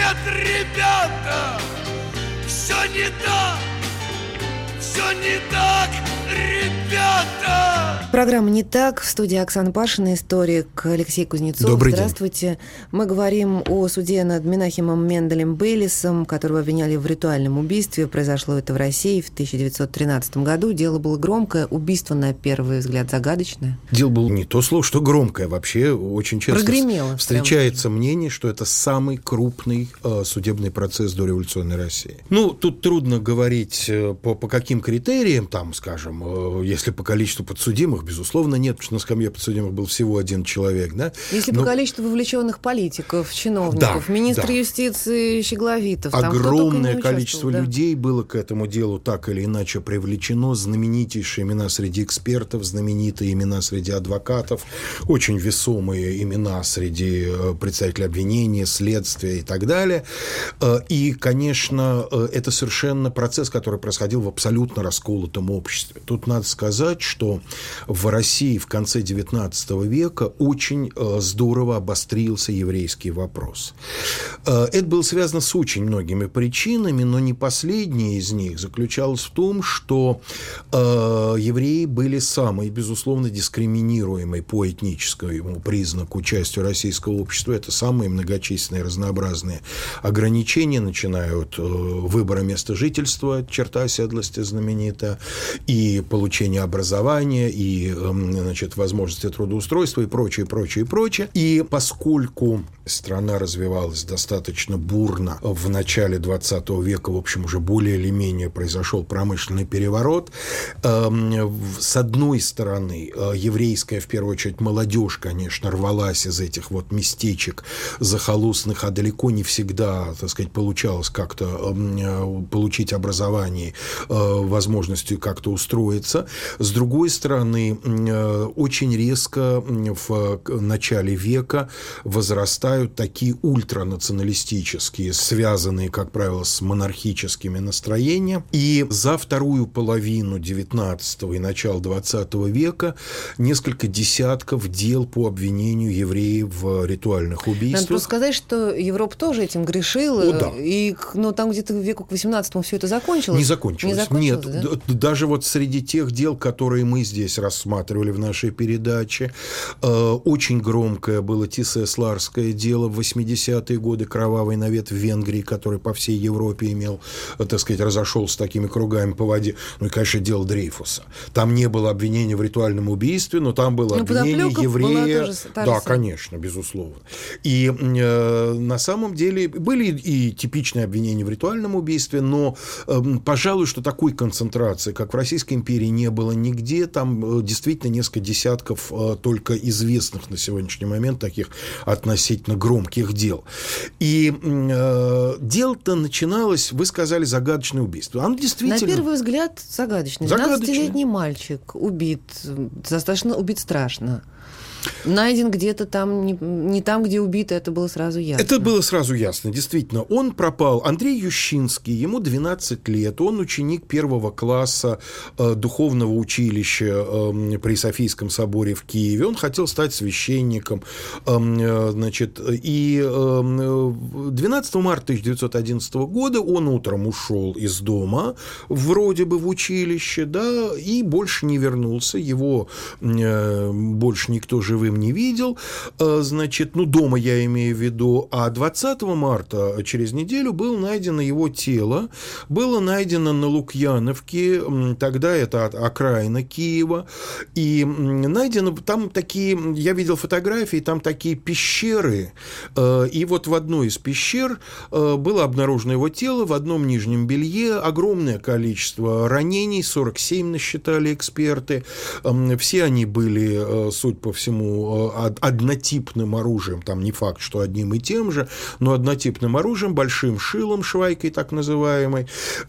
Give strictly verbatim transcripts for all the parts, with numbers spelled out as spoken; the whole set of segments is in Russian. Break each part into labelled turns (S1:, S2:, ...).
S1: нет, ребята, все не так, все не так, ребята.
S2: Программа «Не так». В студии Оксана Пашина, историк Алексей Кузнецов.
S3: Добрый
S2: Здравствуйте.
S3: день.
S2: Мы говорим о суде над Менахемом Менделем Бейлисом, которого обвиняли в ритуальном убийстве. Произошло это в России в тысяча девятьсот тринадцатом году. Дело было громкое, убийство, на первый взгляд, загадочное.
S3: Дело было не то слово, что громкое. Вообще очень часто
S2: Прогремело,
S3: встречается
S2: прям.
S3: мнение, что это самый крупный э, судебный процесс дореволюционной России. Ну, тут трудно говорить э, по, по каким критериям, там, скажем, э, если по количеству подсудимых, безусловно, нет, потому что на скамье подсудимых был всего один человек, да.
S2: Если
S3: Но...
S2: по количеству вовлеченных политиков, чиновников,
S3: да,
S2: министр
S3: да.
S2: юстиции Щегловитов, там
S3: огромное количество
S2: да.
S3: людей было к этому делу так или иначе привлечено, знаменитейшие имена среди экспертов, знаменитые имена среди адвокатов, очень весомые имена среди представителей обвинения, следствия и так далее. И, конечно, это совершенно процесс, который происходил в абсолютно расколотом обществе. Тут надо сказать, что в России в конце девятнадцатого века очень здорово обострился еврейский вопрос. Это было связано с очень многими причинами, но не последняя из них заключалась в том, что евреи были самой, безусловно, дискриминируемой по этническому признаку частью российского общества. Это самые многочисленные разнообразные ограничения, начиная от выбора места жительства, черта оседлости знаменитая, и получения образования, и, значит, возможности трудоустройства, и прочее, прочее, прочее. И поскольку страна развивалась достаточно бурно в начале двадцатого века, в общем, уже более или менее произошел промышленный переворот, с одной стороны, еврейская, в первую очередь, молодежь, конечно, рвалась из этих вот местечек захолустных, а далеко не всегда, так сказать, получалось как-то получить образование, возможностью как-то устроиться. С другой стороны, очень резко в начале века возрастают такие ультранационалистические, связанные, как правило, с монархическими настроениями. И за вторую половину девятнадцатого и начало двадцатого века несколько десятков дел по обвинению евреев в ритуальных убийствах.
S2: Надо просто сказать, что Европа тоже этим грешила.
S3: О, да.
S2: И, ну, там где-то в веку к восемнадцатому все это закончилось.
S3: Не закончилось.
S2: Не закончилось,
S3: Нет,
S2: да?
S3: Даже вот среди тех дел, которые мы здесь рассматривали в нашей передаче, очень громкое было Тиссе-Сларское дело в восьмидесятые годы, кровавый навет в Венгрии, который по всей Европе имел, так сказать, разошелся такими кругами по воде. Ну и, конечно, дело Дрейфуса. Там не было обвинения в ритуальном убийстве, но там было ну, обвинение еврея. Тоже, да, конечно, безусловно. И э, на самом деле были и типичные обвинения в ритуальном убийстве, но, э, пожалуй, что такой концентрации, как в Российской империи, не было нигде. Там э, действительно несколько десятков э, только известных на сегодняшний момент таких относительно громких дел. И э, дело-то начиналось, вы сказали, загадочное убийство. Оно действительно...
S2: На первый взгляд загадочное. двенадцатилетний мальчик убит, достаточно убит страшно. Найден где-то там, не, не там, где убит, это было сразу ясно.
S3: Это было сразу ясно, действительно. Он пропал. Андрей Ющинский, ему двенадцать лет, он ученик первого класса э, духовного училища э, при Софийском соборе в Киеве. Он хотел стать священником. Э, значит, и э, двенадцатого марта тысяча девятьсот одиннадцатого года он утром ушел из дома, вроде бы в училище, да, и больше не вернулся. Его э, больше никто живым не видел, значит, ну, дома я имею в виду, а двадцатого марта, через неделю, было найдено его тело, было найдено на Лукьяновке, тогда это окраина Киева, и найдено, там такие, я видел фотографии, там такие пещеры, и вот в одной из пещер было обнаружено его тело, в одном нижнем белье, огромное количество ранений, сорок семь насчитали эксперты, все они были, суть по всему, однотипным оружием, там не факт, что одним и тем же, но однотипным оружием, большим шилом, швайкой так называемой,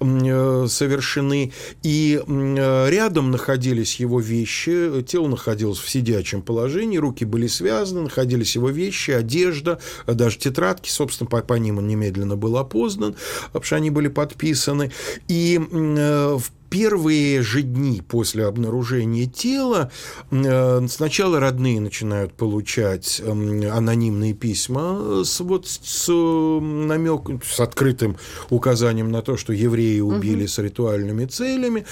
S3: совершены. И рядом находились его вещи, тело находилось в сидячем положении, руки были связаны, находились его вещи, одежда, даже тетрадки, собственно, по, по ним он немедленно был опознан, потому что они были подписаны. И в первые же дни после обнаружения тела сначала родные начинают получать анонимные письма с, вот, с намеком, с открытым указанием на то, что евреи убили угу. с ритуальными целями,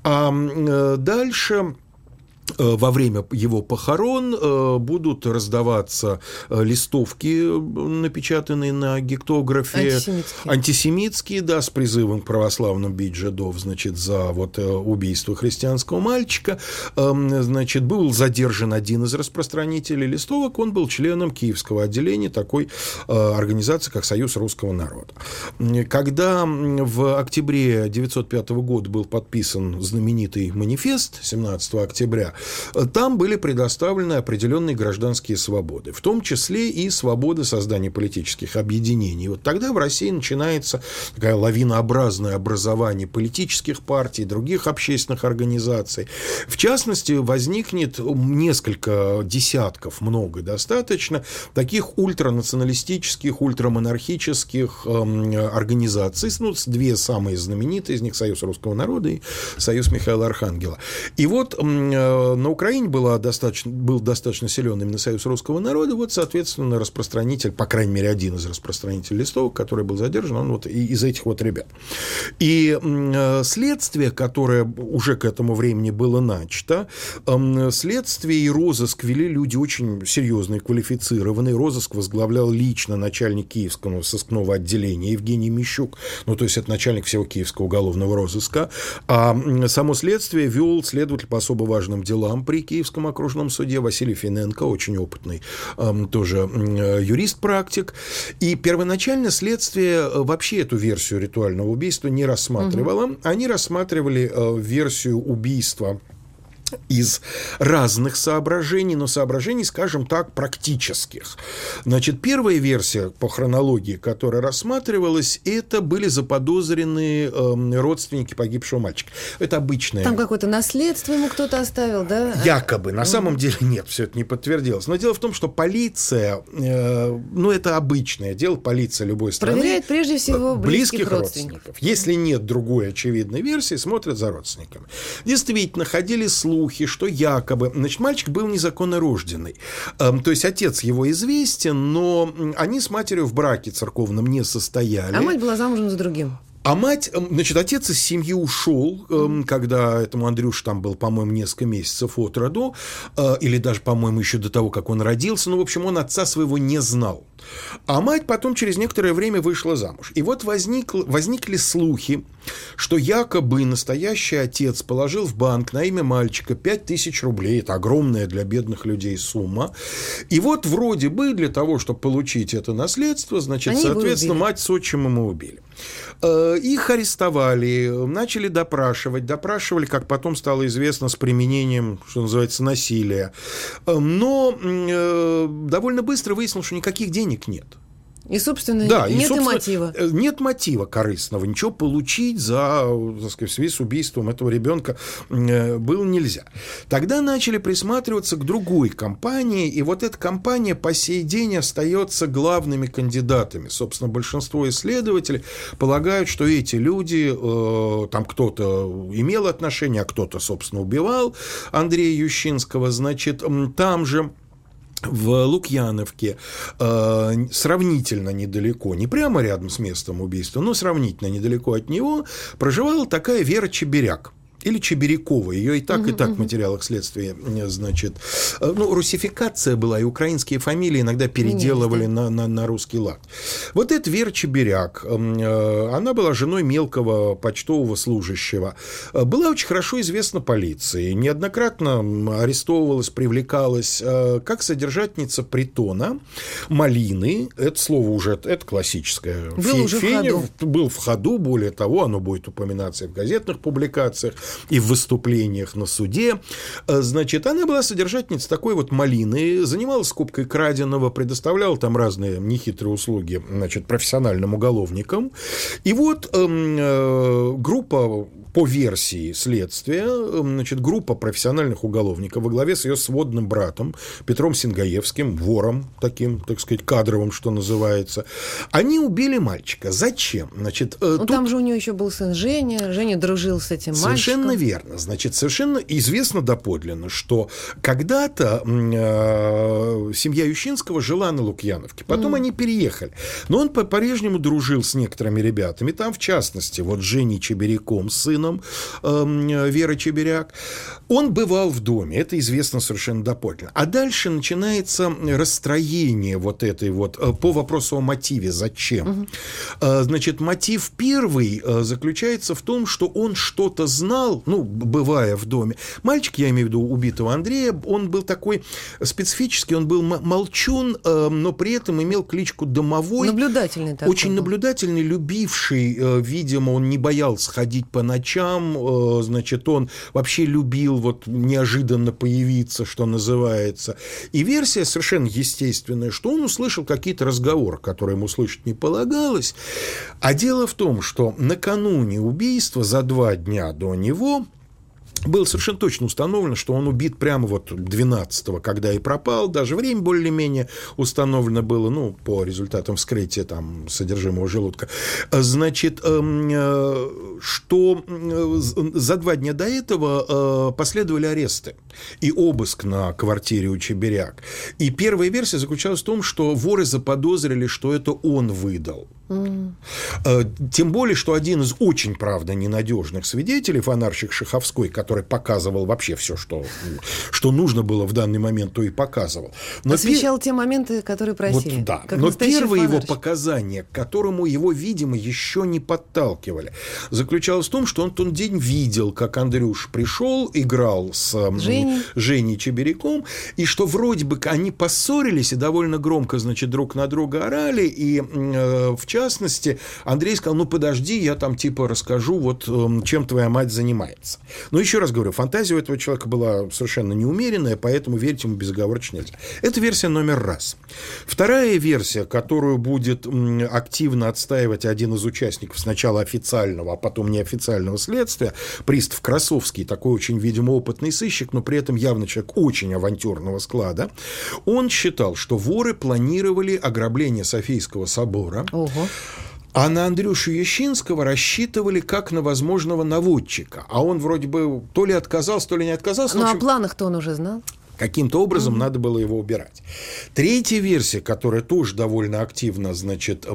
S3: а дальше... Во время его похорон будут раздаваться листовки, напечатанные на гектографе,
S2: антисемитские,
S3: антисемитские, да, с призывом к православным бить жидов, значит, за вот убийство христианского мальчика. Значит, был задержан один из распространителей листовок, он был членом Киевского отделения такой организации, как Союз русского народа. Когда в октябре тысяча девятьсот пятого года был подписан знаменитый манифест семнадцатого октября, там были предоставлены определенные гражданские свободы, в том числе и свобода создания политических объединений. Вот тогда в России начинается такая лавинообразное образование политических партий, других общественных организаций. В частности, возникнет несколько десятков, много достаточно, таких ультранационалистических, ультрамонархических э, организаций. Ну, две самые знаменитые из них — Союз русского народа и Союз Михаила Архангела. И вот э, на Украине была достаточно, был достаточно силен именно Союз русского народа, вот, соответственно, распространитель, по крайней мере, один из распространителей листовок, который был задержан, он вот из этих вот ребят. И э, следствие, которое уже к этому времени было начато, э, следствие и розыск вели люди очень серьезные, квалифицированные. Розыск возглавлял лично начальник Киевского сыскного отделения Евгений Мищук, ну, то есть это начальник всего Киевского уголовного розыска, а само следствие вел следователь по особо важным делам при Киевском окружном суде Василий Финенко, очень опытный э, тоже э, юрист-практик. И первоначально следствие вообще эту версию ритуального убийства не рассматривало. Угу. Они рассматривали э, версию убийства из разных соображений, но соображений, скажем так, практических. Значит, первая версия по хронологии, которая рассматривалась, это были заподозренные э, родственники погибшего мальчика. Это обычное.
S2: Там какое-то наследство ему кто-то оставил, да?
S3: Якобы. На mm-hmm. самом деле нет, все это не подтвердилось. Но дело в том, что полиция, э, ну, это обычное дело, полиция любой страны
S2: проверяет прежде всего близких, близких родственников. родственников.
S3: Если нет другой очевидной версии, смотрят за родственниками. Действительно, ходили слухи, что якобы, значит, мальчик был незаконно рожденный. То есть отец его известен, но они с матерью в браке церковном не состояли.
S2: А мать была замужем за другим.
S3: А мать, значит, отец из семьи ушел, когда этому Андрюше там был, по-моему, несколько месяцев от роду, или даже, по-моему, еще до того, как он родился. Ну, в общем, он отца своего не знал. А мать потом через некоторое время вышла замуж. И вот возник, возникли слухи, что якобы настоящий отец положил в банк на имя мальчика пять тысяч рублей. Это огромная для бедных людей сумма. И вот вроде бы для того, чтобы получить это наследство, значит, Они соответственно, мать с отчимом и убили. Их арестовали, начали допрашивать. Допрашивали, как потом стало известно, с применением, что называется, насилия. Но довольно быстро выяснилось, что никаких денег нет.
S2: И, собственно,
S3: да,
S2: нет
S3: и, собственно,
S2: и мотива.
S3: Нет мотива корыстного. Ничего получить за, так сказать, в связи с убийством этого ребенка было нельзя. Тогда начали присматриваться к другой компании, и вот эта компания по сей день остается главными кандидатами. Собственно, большинство исследователей полагают, что эти люди, э, там кто-то имел отношение, а кто-то, собственно, убивал Андрея Ющинского. Значит, там же в Лукьяновке э, сравнительно недалеко, не прямо рядом с местом убийства, но сравнительно недалеко от него проживала такая Вера Чеберяк. Или Чеберякова. Ее и так, uh-huh, и так uh-huh. в материалах следствия, значит, ну, русификация была, и украинские фамилии иногда переделывали на, на, на русский лад. Вот эта Вера Чеберяк, она была женой мелкого почтового служащего, была очень хорошо известна полиции, неоднократно арестовывалась, привлекалась как содержательница притона «Малины». Это слово уже, это классическое.
S2: Был уже в ходу.
S3: Был в ходу, более того, оно будет упоминаться и в газетных публикациях, и в выступлениях на суде. Значит, она была содержательницей такой вот «Малины», занималась скупкой краденого, предоставляла там разные нехитрые услуги, значит, профессиональным уголовникам. И вот э, группа по версии следствия, значит, группа профессиональных уголовников во главе с ее сводным братом Петром Сингаевским, вором таким, так сказать, кадровым, что называется, они убили мальчика. Зачем? Значит,
S2: ну,
S3: тут...
S2: там же у нее еще был сын Женя. Женя дружил с этим мальчиком.
S3: Совершенно верно. Значит, совершенно известно доподлинно, что когда-то э, семья Ющинского жила на Лукьяновке. Потом mm. они переехали. Но он по-прежнему дружил с некоторыми ребятами. Там, в частности, вот Женей Чеберяком, сыном э, Веры Чеберяк. Он бывал в доме. Это известно совершенно доподлинно. А дальше начинается расстроение вот этой вот э, по вопросу о мотиве. Зачем? Mm-hmm. Э, значит, мотив первый э, заключается в том, что он что-то знал, ну, бывая в доме. Мальчик, я имею в виду убитого Андрея, он был такой специфический, он был молчун, э, но при этом имел кличку Домовой.
S2: Наблюдательный такой.
S3: Очень наблюдательный, любивший, э, видимо, он не боялся ходить по ночам, э, значит, он вообще любил вот неожиданно появиться, что называется. И версия совершенно естественная, что он услышал какие-то разговоры, которые ему слышать не полагалось. А дело в том, что накануне убийства, за два дня до него, было совершенно точно установлено, что он убит прямо вот двенадцатого, когда и пропал. Даже время более-менее установлено было, ну, по результатам вскрытия там содержимого желудка. Значит, что за два дня до этого последовали аресты и обыск на квартире у Чеберяк. И первая версия заключалась в том, что воры заподозрили, что это он выдал. Mm. Тем более, что один из очень, правда, ненадежных свидетелей, фонарщик Шаховской, который показывал вообще все, что, что нужно было в данный момент, то и показывал. Но
S2: освещал пер... те моменты, которые просили.
S3: Вот, да. Но первое его показание, к которому его, видимо, еще не подталкивали, заключалось в том, что он тот день видел, как Андрюш пришел, играл с Женей, Женей Чеберяком, и что вроде бы они поссорились и довольно громко, значит, друг на друга орали, и э, в В частности, Андрей сказал, ну, подожди, я там типа расскажу, вот чем твоя мать занимается. Но еще раз говорю, фантазия у этого человека была совершенно неумеренная, поэтому верить ему безоговорочно нельзя. Это версия номер раз. Вторая версия, которую будет активно отстаивать один из участников сначала официального, а потом неофициального следствия, пристав Красовский, такой очень, видимо, опытный сыщик, но при этом явно человек очень авантюрного склада, он считал, что воры планировали ограбление Софийского собора.
S2: Ого.
S3: А на Андрюшу Ящинского рассчитывали как на возможного наводчика. А он вроде бы то ли отказался, то ли не отказался.
S2: Ну,
S3: общем,
S2: о планах-то он уже знал.
S3: Каким-то образом mm-hmm. надо было его убирать. Третья версия, которая тоже довольно активно, значит,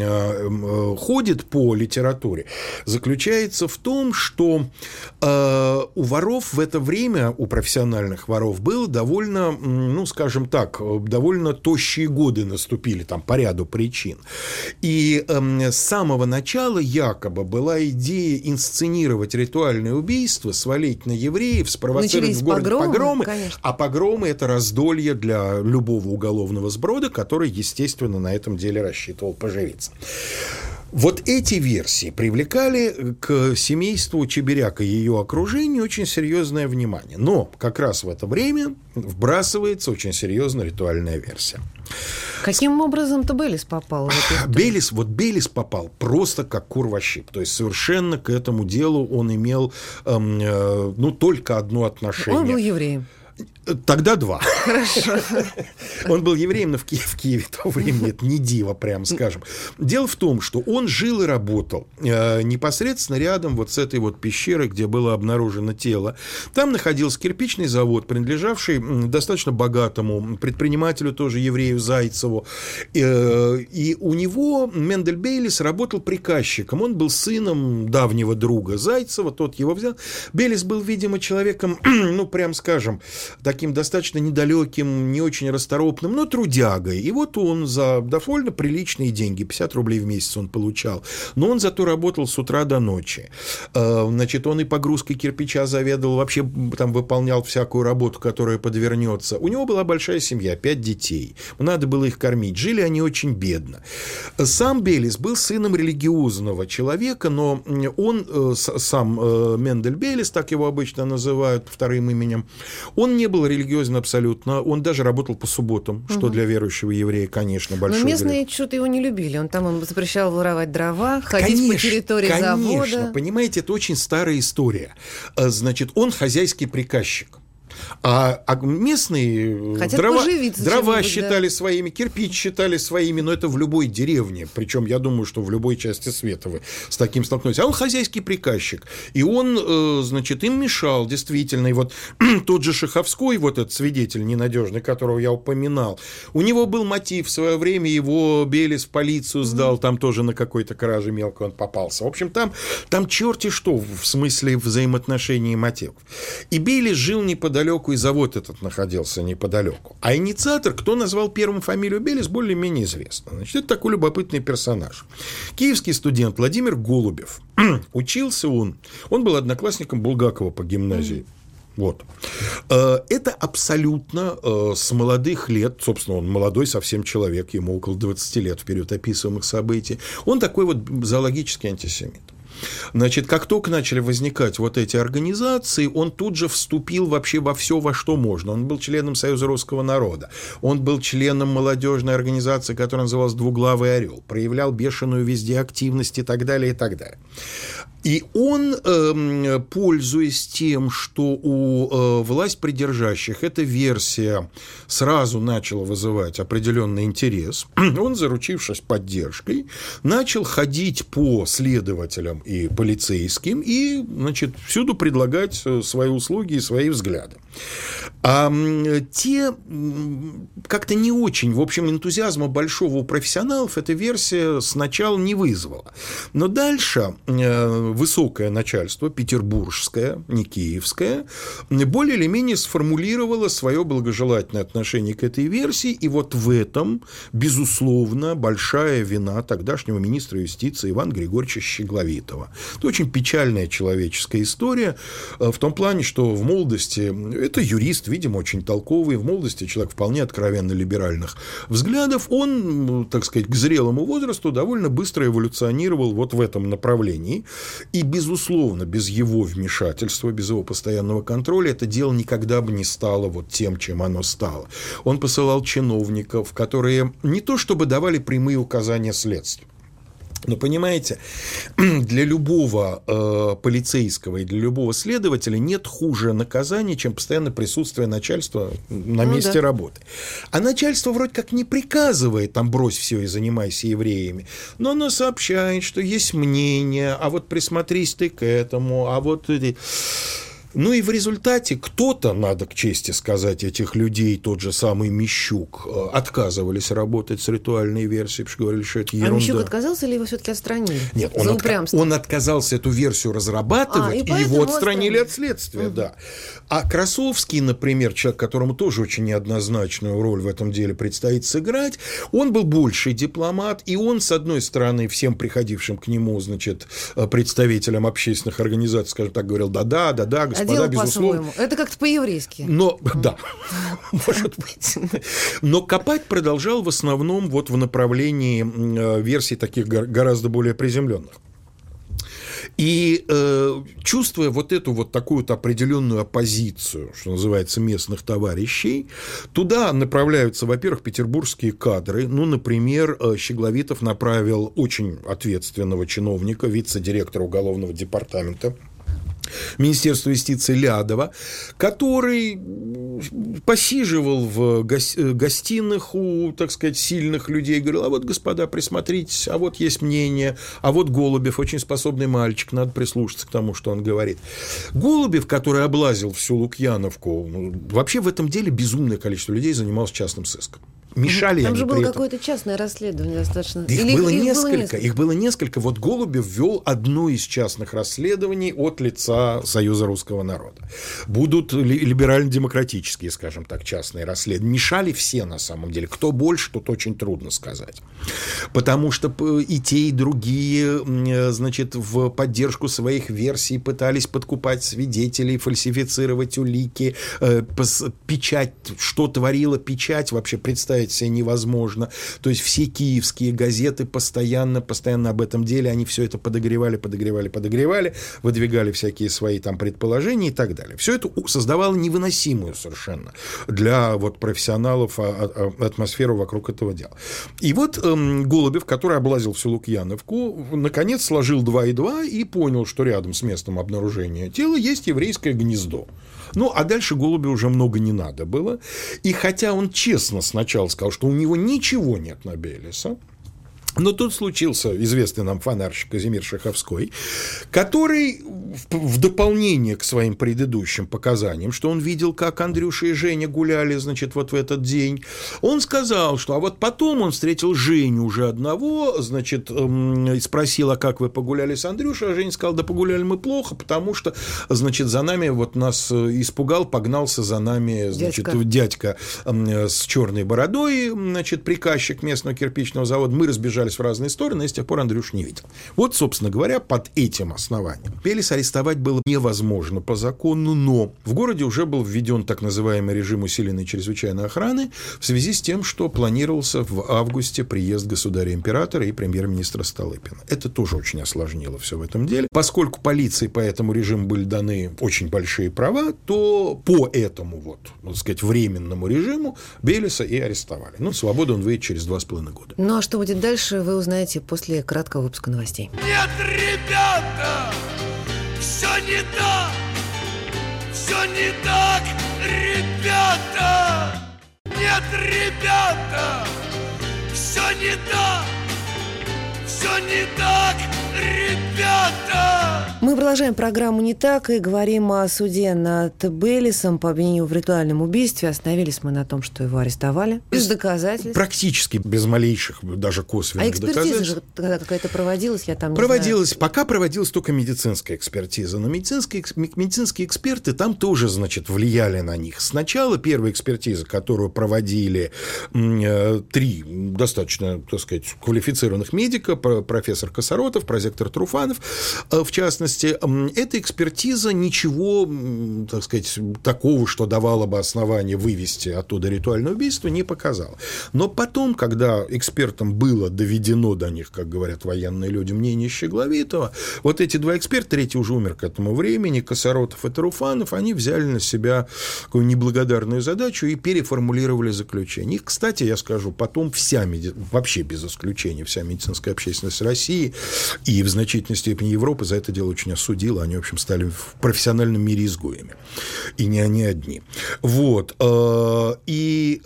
S3: ходит по литературе, заключается в том, что э, у воров в это время, у профессиональных воров, было довольно, ну, скажем так, довольно тощие годы наступили там по ряду причин. И э, с самого начала якобы была идея инсценировать ритуальное убийство, свалить на евреев, спровоцировать
S2: начались
S3: в городе
S2: погромы,
S3: погромы,
S2: конечно.
S3: а погромы Погромы – это раздолье для любого уголовного сброда, который, естественно, на этом деле рассчитывал поживиться. Вот эти версии привлекали к семейству Чеберяк и ее окружению очень серьезное внимание. Но как раз в это время вбрасывается очень серьезная ритуальная версия.
S2: Каким образом-то Беллис попал в эту историю?
S3: Беллис, вот Беллис попал просто как кур во щип. То есть совершенно к этому делу он имел эм, э, ну, только одно отношение.
S2: Он был евреем.
S3: Тогда два.
S2: Хорошо.
S3: Он был евреем, но в Киеве, в Киеве того времени это не диво, прям скажем. Дело в том, что он жил и работал э, непосредственно рядом вот с этой вот пещерой, где было обнаружено тело. Там находился кирпичный завод, принадлежавший достаточно богатому предпринимателю, тоже еврею Зайцеву. Э, и у него Мендель Бейлис работал приказчиком. Он был сыном давнего друга Зайцева, тот его взял. Бейлис был, видимо, человеком, ну, прям скажем, таким достаточно недалеким, не очень расторопным, но трудягой. И вот он за довольно приличные деньги, пятьдесят рублей в месяц он получал, но он зато работал с утра до ночи. Значит, он и погрузкой кирпича заведовал, вообще там выполнял всякую работу, которая подвернется. У него была большая семья, пять детей. Надо было их кормить. Жили они очень бедно. Сам Беллис был сыном религиозного человека, но он, сам Мендель Бейлис, так его обычно называют вторым именем, он Он не был религиозен абсолютно, он даже работал по субботам, угу. что для верующего еврея, конечно, большой
S2: Но местные
S3: грех.
S2: что-то его не любили. Он там им запрещал воровать дрова, ходить
S3: конечно,
S2: по территории
S3: конечно,
S2: завода.
S3: Конечно, понимаете, это очень старая история. Значит, он хозяйский приказчик. А, а местные
S2: Хотят
S3: дрова, дрова считали да. своими, кирпич считали своими, но это в любой деревне. Причем, я думаю, что в любой части света вы с таким столкнетесь. А он хозяйский приказчик. И он, э, значит, им мешал, действительно. И вот тот же Шаховской, вот этот свидетель ненадежный, которого я упоминал, у него был мотив. В свое время его Белес в полицию сдал, mm-hmm. там тоже на какой-то краже мелкой он попался. В общем, там, там черти что в смысле взаимоотношений и мотивов. И Белес жил неподалеку, и завод этот находился неподалеку. А инициатор, кто назвал первым фамилию Белес, более-менее известно. Значит, это такой любопытный персонаж. Киевский студент Владимир Голубев. Учился он, он был одноклассником Булгакова по гимназии. Вот. Это абсолютно с молодых лет, собственно, он молодой совсем человек, ему около двадцати лет в период описываемых событий, он такой вот зоологический антисемит. Значит, как только начали возникать вот эти организации, он тут же вступил вообще во все, во что можно. Он был членом Союза русского народа, он был членом молодежной организации, которая называлась «Двуглавый орел», проявлял бешеную везде активность и так далее, и так далее. И он, э, пользуясь тем, что у э, власть придержащих эта версия сразу начала вызывать определенный интерес, он, заручившись поддержкой, начал ходить по следователям и полицейским и, значит, всюду предлагать свои услуги и свои взгляды. А те как-то не очень, в общем, энтузиазма большого у профессионалов эта версия сначала не вызвала. Но дальше высокое начальство, петербургское, не киевское, более или менее сформулировало свое благожелательное отношение к этой версии, и вот в этом, безусловно, большая вина тогдашнего министра юстиции Ивана Григорьевича Щегловитова. Это очень печальная человеческая история в том плане, что в молодости, это юрист, видимо, очень толковый, в молодости человек вполне откровенно либеральных взглядов, он, так сказать, к зрелому возрасту довольно быстро эволюционировал вот в этом направлении. И, безусловно, без его вмешательства, без его постоянного контроля это дело никогда бы не стало вот тем, чем оно стало. Он посылал чиновников, которые не то чтобы давали прямые указания следствию, но, понимаете, для любого э, полицейского и для любого следователя нет хуже наказания, чем постоянное присутствие начальства на ну, месте да. работы. А начальство вроде как не приказывает, там, брось все и занимайся евреями, но оно сообщает, что есть мнение, а вот присмотрись ты к этому, а вот... Ну и в результате кто-то, надо к чести сказать, этих людей, тот же самый Мищук, отказывались работать с ритуальной версией, потому что говорили, что это ерунда.
S2: А Мищук отказался или его все-таки отстранили?
S3: Нет, он, отка- он отказался эту версию разрабатывать, а, и, и его отстранили от следствия, угу. да. А Красовский, например, человек, которому тоже очень неоднозначную роль в этом деле предстоит сыграть, он был больший дипломат, и он, с одной стороны, всем приходившим к нему, значит, представителям общественных организаций, скажем так, говорил, да-да, да-да, господа,
S2: дело
S3: безусловно.
S2: по-своему. Это как-то по-еврейски.
S3: Но, да, может быть. Но копать продолжал в основном вот в направлении версий таких гораздо более приземленных. И э, чувствуя вот эту вот такую вот определенную оппозицию, что называется, местных товарищей, туда направляются, во-первых, петербургские кадры. Ну, например, Щегловитов направил очень ответственного чиновника, вице-директора уголовного департамента Министерства юстиции Лядова, который посиживал в гостиных у, так сказать, сильных людей, говорил, а вот, господа, присмотритесь, а вот есть мнение, а вот Голубев, очень способный мальчик, надо прислушаться к тому, что он говорит. Голубев, который облазил всю Лукьяновку, вообще в этом деле безумное количество людей занималось частным сыском. Мешали
S2: Там
S3: они
S2: же было
S3: при этом.
S2: какое-то частное расследование достаточно.
S3: Их,
S2: Или
S3: было,
S2: их,
S3: несколько,
S2: их было несколько.
S3: Их было несколько. Вот Голубев вел одно из частных расследований от лица Союза русского народа. Будут либерально-демократические, скажем так, частные расследования. Мешали все, на самом деле. Кто больше, тут очень трудно сказать. Потому что и те, и другие, значит, в поддержку своих версий пытались подкупать свидетелей, фальсифицировать улики, печать, что творила печать, вообще представить представить себе невозможно. То есть все киевские газеты постоянно, постоянно об этом деле, они все это подогревали, подогревали, подогревали, выдвигали всякие свои там предположения и так далее. Все это создавало невыносимую совершенно для вот профессионалов атмосферу вокруг этого дела. И вот эм, Голубев, который облазил всю Лукьяновку, наконец сложил два и два и понял, что рядом с местом обнаружения тела есть еврейское гнездо. Ну, а дальше Голубю уже много не надо было. И хотя он честно сначала сказал, что у него ничего нет на Белеса, но тут случился известный нам фонарщик Казимир Шаховской, который в дополнение к своим предыдущим показаниям, что он видел, как Андрюша и Женя гуляли, значит, вот в этот день, он сказал, что а вот потом он встретил Женю уже одного, значит, эм, спросил, а как вы погуляли с Андрюшей, а Женя сказал, да погуляли мы плохо, потому что, значит, за нами вот нас испугал, погнался за нами, значит, дядька, дядька эм, с черной бородой, значит, приказчик местного кирпичного завода, мы разбежались в разные стороны, и с тех пор Андрюш не видел. Вот, собственно говоря, под этим основанием Белес арестовать было невозможно по закону, но в городе уже был введен так называемый режим усиленной чрезвычайной охраны в связи с тем, что планировался в августе приезд государя-императора и премьер-министра Столыпина. Это тоже очень осложнило все в этом деле. Поскольку полиции по этому режиму были даны очень большие права, то по этому вот, так сказать, временному режиму Белеса и арестовали. Ну, свободу он выйдет через два с половиной года.
S2: Ну, а что будет дальше, вы узнаете после краткого выпуска новостей.
S1: Нет, ребята, все не так, все не так, ребята. Нет, ребята, все не так, все не так, ребята.
S2: Мы продолжаем программу «Не так» и говорим о суде над Белесом по обвинению в ритуальном убийстве. Остановились мы на том, что его арестовали. Без доказательств.
S3: Практически без малейших, даже косвенных доказательств. А экспертиза
S2: же когда какая-то проводилась, я там не
S3: проводилась,
S2: знаю.
S3: Пока проводилась только медицинская экспертиза. Но медицинские, медицинские эксперты там тоже, значит, влияли на них. Сначала первая экспертиза, которую проводили э, три достаточно, так сказать, квалифицированных медика, профессор Косоротов, прозектор Труфанов, э, в частности, эта экспертиза ничего, так сказать, такого, что давало бы основание вывести оттуда ритуальное убийство, не показала. Но потом, когда экспертам было доведено до них, как говорят военные люди, мнение Щегловитова, вот эти два эксперта, третий уже умер к этому времени, Косоротов и Труфанов, они взяли на себя такую неблагодарную задачу и переформулировали заключение. И, кстати, я скажу, потом вся, меди... вообще без исключения, вся медицинская общественность России и в значительной степени Европы за это дело очень осудила, они, в общем, стали в профессиональном мире изгоями. И не они одни. Вот. И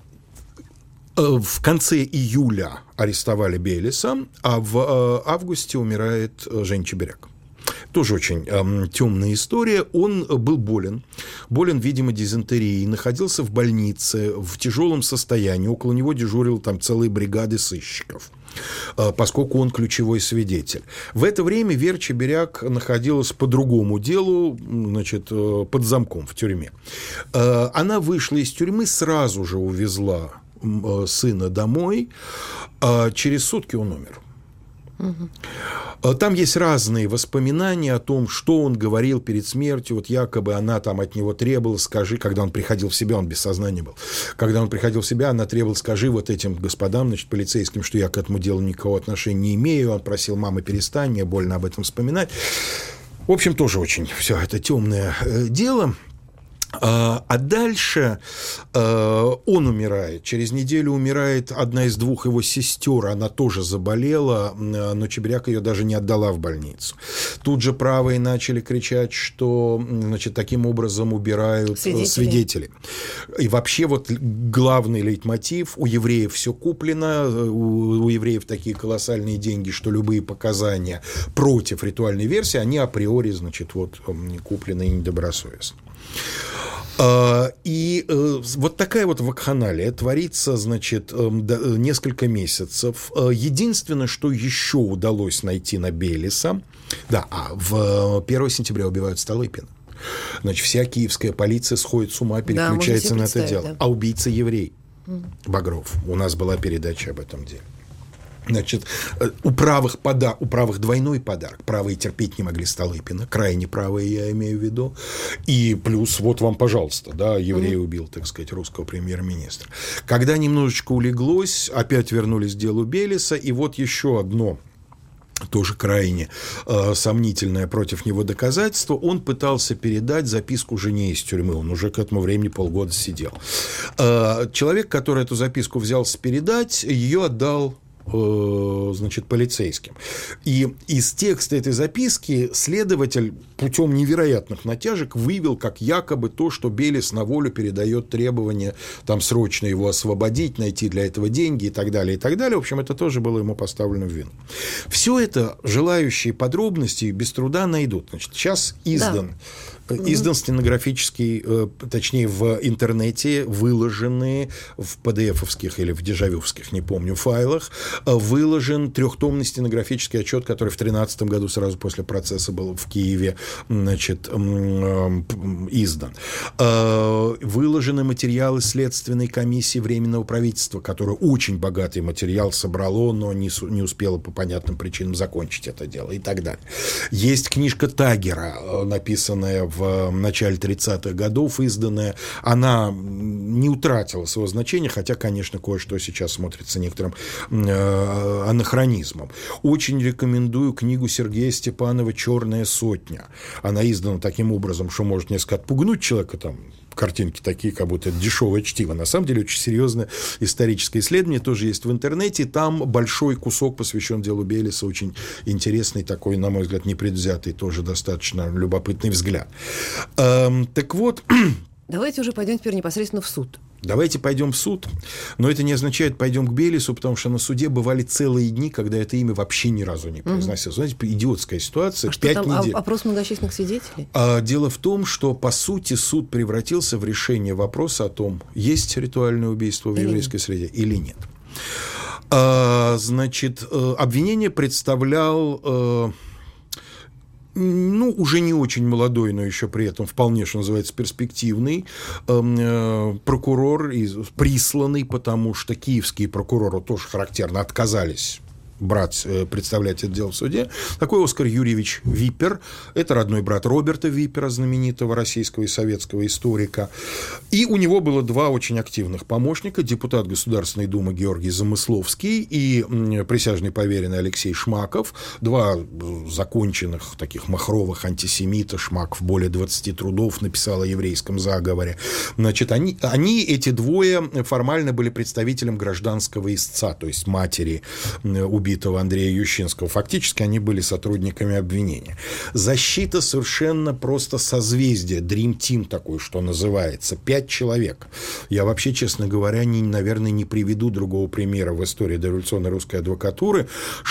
S3: в конце июля арестовали Белеса, а в августе умирает Жень Чеберяк. Тоже очень э, темная история. Он был болен. Болен, видимо, дизентерией. Находился в больнице в тяжелом состоянии. Около него дежурил там целые бригады сыщиков, э, поскольку он ключевой свидетель. В это время Вера Чеберяк находилась по другому делу, значит, э, под замком в тюрьме. Э, она вышла из тюрьмы, сразу же увезла э, сына домой. Э, через сутки он умер. Там есть разные воспоминания о том, что он говорил перед смертью. Вот якобы она там от него требовала, скажи, когда он приходил в себя, он без сознания был. Когда он приходил в себя, она требовала, скажи вот этим господам, значит, полицейским, что я к этому делу никакого отношения не имею. Он просил, мама, перестань, мне больно об этом вспоминать. В общем, тоже очень все это темное дело. А дальше он умирает. Через неделю умирает одна из двух его сестер. Она тоже заболела, но Чеберяк ее даже не отдала в больницу. Тут же правые начали кричать, что, значит, таким образом убирают свидетели. свидетели. И вообще вот главный лейтмотив: у евреев все куплено, у, у евреев такие колоссальные деньги, что любые показания против ритуальной версии, они априори, значит, вот куплены и недобросовестно. И вот такая вот вакханалия творится, значит, несколько месяцев. Единственное, что еще удалось найти на Белеса, да, а в первого сентября убивают Столыпина. Значит, вся киевская полиция сходит с ума, переключается да, на это дело. Да. А убийца еврей, mm. Багров. У нас была передача об этом деле. Значит, у правых, пода... у правых двойной подарок. Правые терпеть не могли Столыпина, крайне правые, я имею в виду. И плюс, вот вам, пожалуйста, да, еврей убил, так сказать, русского премьер-министра. Когда немножечко улеглось, опять вернулись к делу Белеса, и вот еще одно тоже крайне э, сомнительное против него доказательство, он пытался передать записку жене из тюрьмы, он уже к этому времени полгода сидел. Э, человек, который эту записку взялся передать, ее отдал, значит, полицейским. И из текста этой записки следователь путем невероятных натяжек вывел как якобы то, что Белес на волю передает требование там срочно его освободить, найти для этого деньги и так далее, и так далее. В общем, это тоже было ему поставлено в вину. Все это желающие подробности без труда найдут. Значит, сейчас издан да. издан стенографический, точнее, в интернете выложенные в пи ди эфовских или в дежавювских, не помню, файлах, выложен трехтомный стенографический отчет, который в тринадцатом году, сразу после процесса, был в Киеве, значит, издан. Выложены материалы Следственной комиссии Временного правительства, которое очень богатый материал собрало, но не, не успело по понятным причинам закончить это дело и так далее. Есть книжка Тагера, написанная в начале тридцатых годов, изданная. Она не утратила своего значения, хотя, конечно, кое-что сейчас смотрится некоторым анахронизмом. Очень рекомендую книгу Сергея Степанова «Черная сотня». Она издана таким образом, что может несколько отпугнуть человека, там картинки такие, как будто это дешевое чтиво. На самом деле, очень серьезное историческое исследование тоже есть в интернете. Там большой кусок посвящен делу Белеса, очень интересный такой, на мой взгляд, непредвзятый, тоже достаточно любопытный взгляд. Эм, так вот...
S2: Давайте уже пойдем теперь непосредственно в суд.
S3: Давайте пойдем в суд, но это не означает пойдем к Белесу, потому что на суде бывали целые дни, когда это имя вообще ни разу не произносилось. Угу. Знаете, идиотская ситуация.
S2: А что там, недель. Опрос многочисленных свидетелей?
S3: А, дело в том, что, по сути, суд превратился в решение вопроса о том, есть ритуальное убийство в или еврейской нет. среде или нет. А, значит, обвинение представлял... ну, уже не очень молодой, но еще при этом вполне, что называется, перспективный э, прокурор, присланный, потому что киевские прокуроры тоже характерно отказались брать, представлять это дело в суде. Такой Оскар Юрьевич Випер. Это родной брат Роберта Випера, знаменитого российского и советского историка. И у него было два очень активных помощника. Депутат Государственной Думы Георгий Замысловский и присяжный поверенный Алексей Шмаков. Два законченных таких махровых антисемита. Шмаков более двадцати трудов написал о еврейском заговоре. Значит, они, они, эти двое, формально были представителем гражданского истца, то есть матери убитого Андрея Ющинского. Фактически они были сотрудниками обвинения. Защита совершенно просто созвездие, Dream Team такой, что называется. Пять человек. Я вообще, честно говоря, не, наверное, не приведу другого примера в истории дореволюционной русской адвокатуры,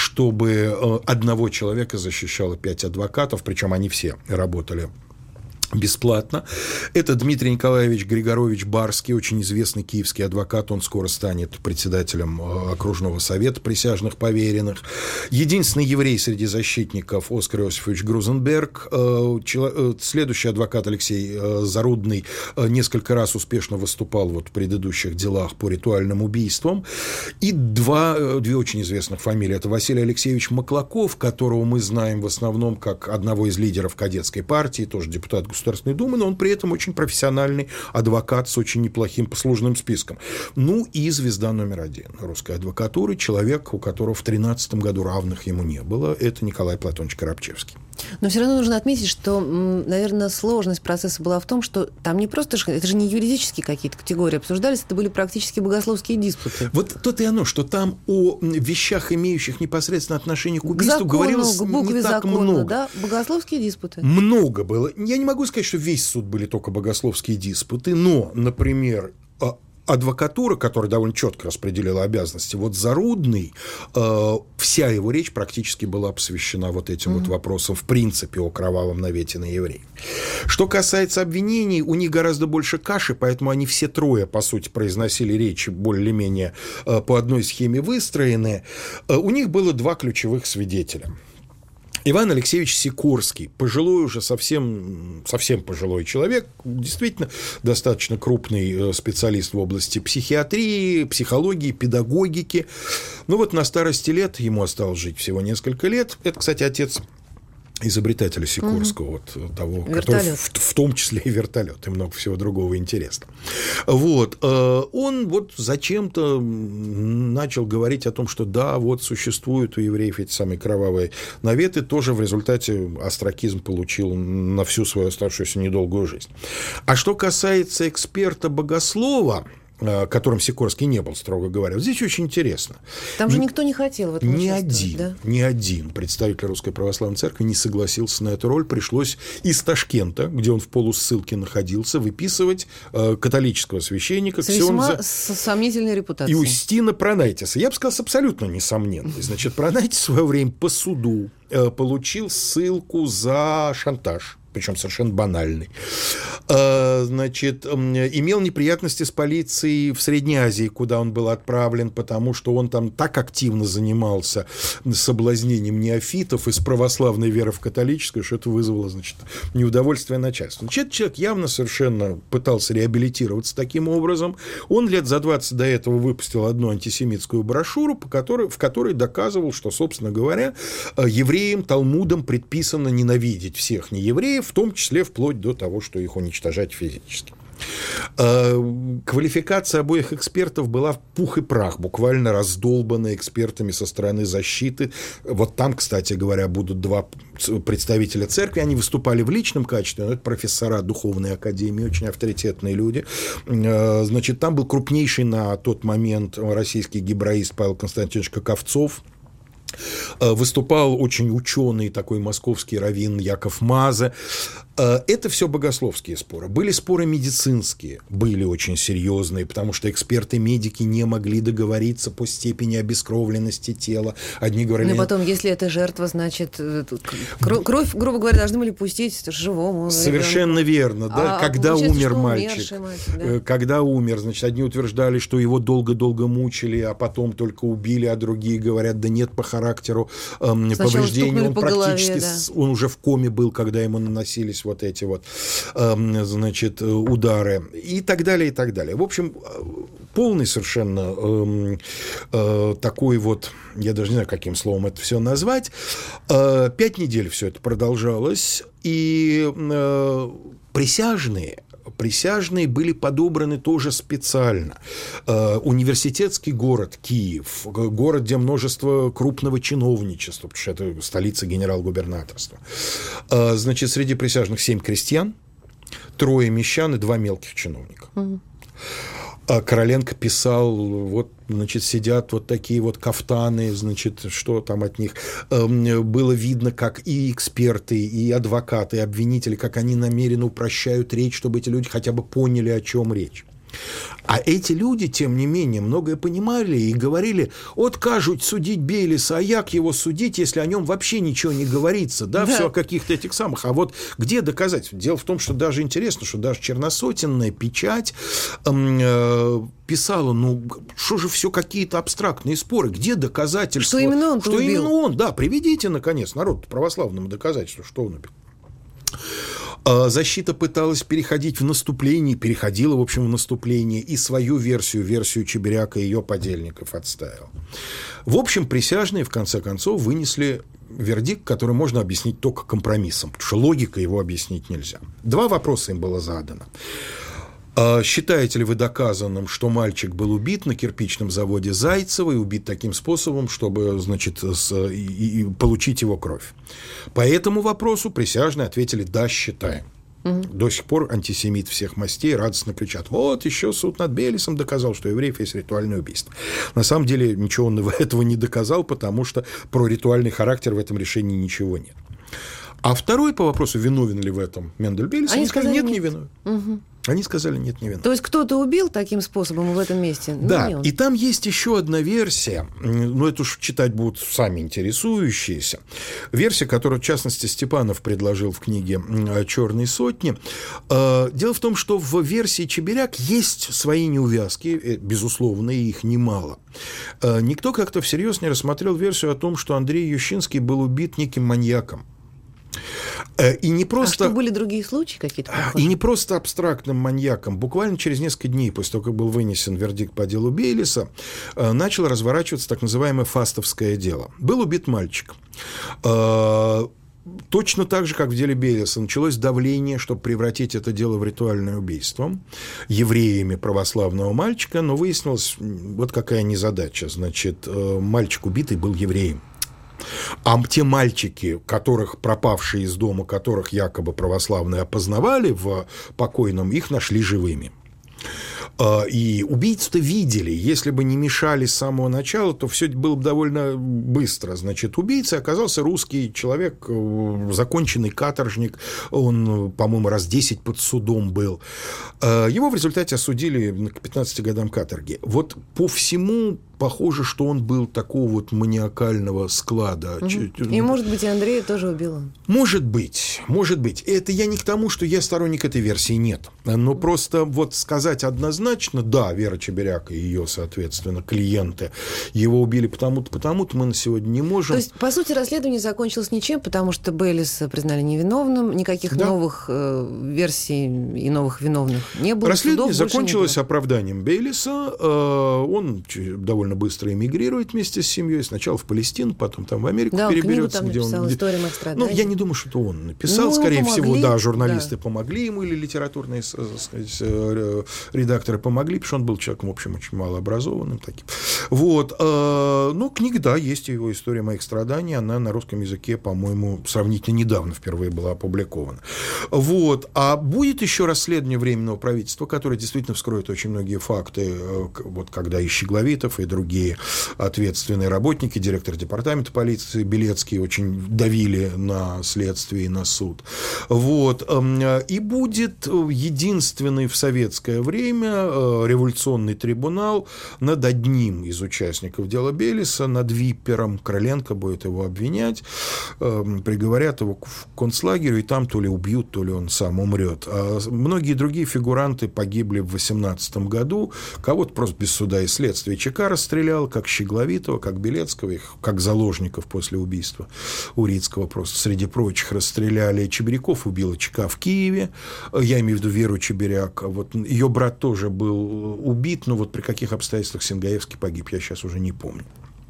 S3: чтобы одного человека защищало пять адвокатов, причем они все работали бесплатно. Это Дмитрий Николаевич Григорович Барский, очень известный киевский адвокат. Он скоро станет председателем окружного совета присяжных поверенных. Единственный еврей среди защитников Оскар Иосифович Грузенберг. Следующий адвокат Алексей Зарудный несколько раз успешно выступал вот в предыдущих делах по ритуальным убийствам. И два, две очень известных фамилии. Это Василий Алексеевич Маклаков, которого мы знаем в основном как одного из лидеров кадетской партии, тоже депутат Государственной Думы, но он при этом очень профессиональный адвокат с очень неплохим послужным списком. Ну и звезда номер один русской адвокатуры, человек, у которого в тринадцатом году равных ему не было, это Николай Платонович Коробчевский.
S2: Но все равно нужно отметить, что, наверное, сложность процесса была в том, что там не просто, это же не юридические какие-то категории обсуждались, это были практически богословские диспуты.
S3: Вот то-то и оно, что там о вещах, имеющих непосредственно отношение к убийству, к закону, говорилось к букве не так закона, много.
S2: Да? Богословские диспуты.
S3: Много было. Я не могу сказать, что весь суд были только богословские диспуты, но, например, адвокатура, которая довольно четко распределила обязанности, вот Зарудный, э, вся его речь практически была посвящена вот этим mm-hmm. вот вопросам, в принципе, о кровавом навете на евреев. Что касается обвинений, у них гораздо больше каши, поэтому они все трое, по сути, произносили речи более-менее э, по одной схеме выстроенные. Э, у них было два ключевых свидетеля. Иван Алексеевич Сикорский, пожилой уже, совсем, совсем пожилой человек, действительно достаточно крупный специалист в области психиатрии, психологии, педагогики. Ну вот на старости лет, ему осталось жить всего несколько лет. Это, кстати, отец изобретателя Сикорского, угу. вот, того, который в, в том числе и вертолет, и много всего другого интересного. Вот. Он вот зачем-то начал говорить о том, что да, вот существуют у евреев эти самые кровавые наветы, тоже в результате остракизм получил на всю свою оставшуюся недолгую жизнь. А что касается эксперта-богослова, которым Сикорский не был, строго говоря. Вот здесь очень интересно.
S2: Там же никто не хотел в этом
S3: ни
S2: участвовать.
S3: Один,
S2: да?
S3: Ни один представитель Русской Православной Церкви не согласился на эту роль. Пришлось из Ташкента, где он в полуссылке находился, выписывать э, католического священника.
S2: С весьма с сомнительной репутацией.
S3: Иустина Пронайтиса. Я бы сказал, с абсолютно несомненной. Значит, Пронайтис в свое время по суду э, получил ссылку за шантаж. Причем совершенно банальный. Значит, имел неприятности с полицией в Средней Азии, куда он был отправлен, потому что он там так активно занимался соблазнением неофитов из православной веры в католическую, что это вызвало, значит, неудовольствие начальства. Значит, человек явно совершенно пытался реабилитироваться таким образом. Он лет за двадцать до этого выпустил одну антисемитскую брошюру, по которой, в которой доказывал, что, собственно говоря, евреям Талмудом предписано ненавидеть всех неевреев, в том числе вплоть до того, что их уничтожать физически. Квалификация обоих экспертов была в пух и прах, буквально раздолбана экспертами со стороны защиты. Вот там, кстати говоря, будут два представителя церкви. Они выступали в личном качестве, но это профессора духовной академии, очень авторитетные люди. Значит, там был крупнейший на тот момент российский гебраист Павел Константинович Каковцов. Выступал очень ученый такой московский раввин Яков Маза. Это все богословские споры. Были споры медицинские, были очень серьезные, потому что эксперты-медики не могли договориться по степени обескровленности тела. Одни говорили...
S2: Ну, потом, если это жертва, значит, кровь, грубо говоря, должны были пустить живому.
S3: Совершенно ребенку. Верно, да. А, когда умер мальчик, мать, да. Когда умер, значит, одни утверждали, что его долго-долго мучили, а потом только убили, а другие говорят, да нет, по характеру эм, повреждений, он по практически, голове, да. Он уже в коме был, когда ему наносились вот эти вот, э, значит, удары и так далее, и так далее. В общем, полный совершенно э, э, такой вот, я даже не знаю, каким словом это все назвать. Э, пять недель все это продолжалось, и э, присяжные Присяжные были подобраны тоже специально. Университетский город Киев, город, где множество крупного чиновничества, потому что это столица генерал-губернаторства. Значит, среди присяжных семь крестьян, трое мещан и два мелких чиновника. Угу. Короленко писал, вот, значит, сидят вот такие вот кафтаны, значит, что там от них. Было видно, как и эксперты, и адвокаты, и обвинители, как они намеренно упрощают речь, чтобы эти люди хотя бы поняли, о чем речь. А эти люди, тем не менее, многое понимали и говорили, вот кажуть судить Бейлиса, а як его судить, если о нем вообще ничего не говорится, да, да. Все о каких-то этих самых. А вот где доказательства? Дело в том, что даже интересно, что даже черносотенная печать э, писала, ну, что же все какие-то абстрактные споры, где доказательства?
S2: Что именно он
S3: Что
S2: убил?
S3: именно он, да, приведите, наконец, народ православному доказательству, что он убил. Защита пыталась переходить в наступление, переходила, в общем, в наступление, и свою версию, версию Чебиряка и ее подельников отстаивала. В общем, присяжные, в конце концов, вынесли вердикт, который можно объяснить только компромиссом, потому что логикой его объяснить нельзя. Два вопроса им было задано. Считаете ли вы доказанным, что мальчик был убит на кирпичном заводе Зайцева и убит таким способом, чтобы, значит, с, и, и получить его кровь? По этому вопросу присяжные ответили «да, считаем». Угу. До сих пор антисемит всех мастей радостно кричат: вот еще суд над Бейлисом доказал, что у евреев есть ритуальное убийство. На самом деле ничего он этого не доказал, потому что про ритуальный характер в этом решении ничего нет. А второй по вопросу, виновен ли в этом Мендель Бейлис, они, они сказали, нет, нет, не виновен. Угу. Они сказали, нет, не виноват.
S2: То есть кто-то убил таким способом в этом месте?
S3: Да,
S2: ну,
S3: и там есть еще одна версия, ну, это уж читать будут сами интересующиеся. Версия, которую, в частности, Степанов предложил в книге «Черные сотни». Дело в том, что в версии Чеберяк есть свои неувязки, безусловно, и их немало. Никто как-то всерьез не рассмотрел версию о том, что Андрей Ющинский был убит неким маньяком. И не просто...
S2: А что, были другие случаи какие-то?
S3: И не просто абстрактным маньяком. Буквально через несколько дней после того, как был вынесен вердикт по делу Бейлиса, начало разворачиваться так называемое фастовское дело. Был убит мальчик. Точно так же, как в деле Бейлиса, началось давление, чтобы превратить это дело в ритуальное убийство евреями православного мальчика, но выяснилось, вот какая незадача. Значит, мальчик убитый был евреем. А те мальчики, которых пропавшие из дома, которых якобы православные опознавали в покойном, их нашли живыми. И убийцу-то видели. Если бы не мешали с самого начала, то все было бы довольно быстро. Значит, убийцей оказался русский человек, законченный каторжник. Он, по-моему, раз десять под судом был. Его в результате осудили к пятнадцати годам каторги. Вот по всему похоже, что он был такого вот маниакального склада.
S2: Угу. И, может быть, и Андрея тоже убил он.
S3: Может быть, может быть. Это я не к тому, что я сторонник этой версии, нет. Но просто вот сказать однозначно, да, Вера Чеберяк и ее, соответственно, клиенты его убили потому-то, потому-то мы на сегодня не можем.
S2: То есть, по сути, расследование закончилось ничем, потому что Бейлиса признали невиновным, никаких да. новых э, версий и новых виновных не было.
S3: Расследование закончилось оправданием Бейлиса. Э, он довольно быстро эмигрирует вместе с семьей. Сначала в Палестину, потом там в Америку
S2: да,
S3: переберется.
S2: Там
S3: где
S2: написал,
S3: он...
S2: «История моих страданий».
S3: Ну, я не думаю, что это он написал.
S2: Ну,
S3: Скорее
S2: помогли,
S3: всего, да, журналисты
S2: да.
S3: помогли ему или литературные, так сказать, редакторы помогли, потому что он был человеком, в общем, очень малообразованным таким. Вот. Ну, книга, да, есть его «История моих страданий». Она на русском языке, по-моему, сравнительно недавно впервые была опубликована. Вот. А будет еще расследование Временного правительства, которое действительно вскроет очень многие факты, вот когда и Щегловитов, и другие ответственные работники, директор департамента полиции Белецкий очень давили на следствие и на суд. Вот. И будет единственный в советское время революционный трибунал над одним из участников дела Бейлиса, над Виппером. Короленко будет его обвинять, приговорят его к концлагерю, и там то ли убьют, то ли он сам умрет. А многие другие фигуранты погибли в восемнадцатом году. Кого-то просто без суда и следствия ЧК расстрелял, как Щегловитова, как Белецкого, их как заложников после убийства Урицкого просто среди прочих расстреляли. Чебиряков убила ЧК в Киеве, я имею в виду Веру Чеберяк. Вот ее брат тоже был убит, но вот при каких обстоятельствах Сингаевский погиб, я сейчас уже не помню.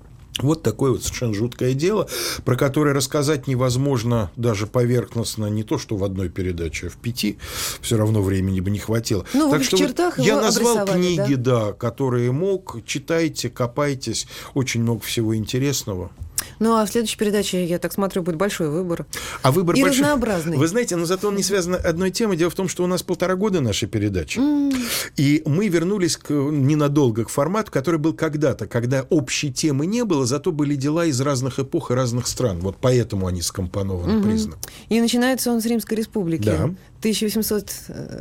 S3: Вот такое вот совершенно жуткое дело, про которое рассказать невозможно даже поверхностно, не то что в одной передаче, а в пяти, все равно времени бы не хватило.
S2: Ну,
S3: так
S2: в
S3: что
S2: чертах
S3: вот я назвал книги,
S2: да?
S3: да, которые мог, читайте, копайтесь, очень много всего интересного.
S2: Ну, а в следующей передаче, я так смотрю, будет большой выбор.
S3: А выбор
S2: и
S3: большой.
S2: разнообразный.
S3: Вы знаете, но зато он не связан одной темой. Дело в том, что у нас полтора года нашей передачи. Mm. И мы вернулись к, ненадолго к формату, который был когда-то, когда общей темы не было, зато были дела из разных эпох и разных стран. Вот поэтому они скомпонованы, mm-hmm. признаны.
S2: И начинается он с Римской Республики.
S3: Да.
S2: тысяча восемьсот...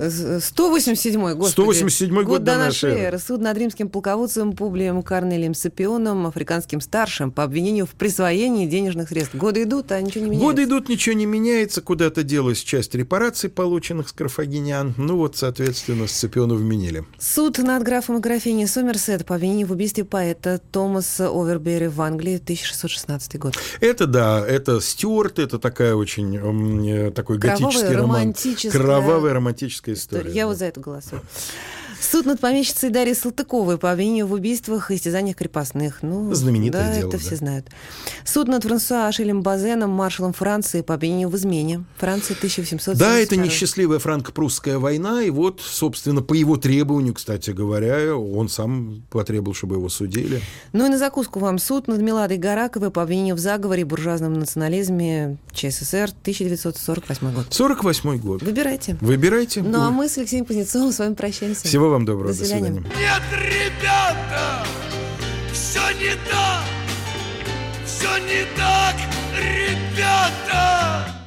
S2: сто восемьдесят седьмой, господи.
S3: сто восемьдесят седьмой год,
S2: год до нашей эры. Суд над римским полководцем Публием Корнелием Сципионом, африканским старшим, по обвинению в присвоении денежных средств. Годы идут, а ничего не меняется.
S3: Годы идут, ничего не меняется. Куда-то делась часть репараций, полученных с карфагенян. Ну вот, соответственно, Сципиона вменили.
S2: Суд над графом и графиней Сомерсет по обвинению в убийстве поэта Томаса Овербери в Англии, тысяча шестьсот шестнадцатый год.
S3: Это, да, это Стюарт, это такая очень э, такой готический роман. Кровавая романтическая история. история
S2: Я
S3: да.
S2: вот за это голосую. Суд над помещицей Дарьей Салтыковой по обвинению в убийствах и истязаниях крепостных. Ну,
S3: знаменитое
S2: да,
S3: дело.
S2: это
S3: да.
S2: все знают. Суд над Франсуа Ашелем Базеном, маршалом Франции, по обвинению в измене. Франция, тысяча восемьсот семьдесят второй.
S3: Да, это несчастливая франко-прусская война, и вот, собственно, по его требованию, кстати говоря, он сам потребовал, чтобы его судили.
S2: Ну и на закуску вам суд над Меладой Гараковой по обвинению в заговоре и буржуазном национализме ЧССР, тысяча девятьсот сорок восьмой год.
S3: сорок восьмой год.
S2: Выбирайте.
S3: Выбирайте.
S2: Ну, а мы с Алексеем Кузнецовым с вами прощаемся.
S3: Всего вам доброго.
S2: До свидания.
S3: До свидания.
S1: Нет, ребята, все не так, все не так, ребята.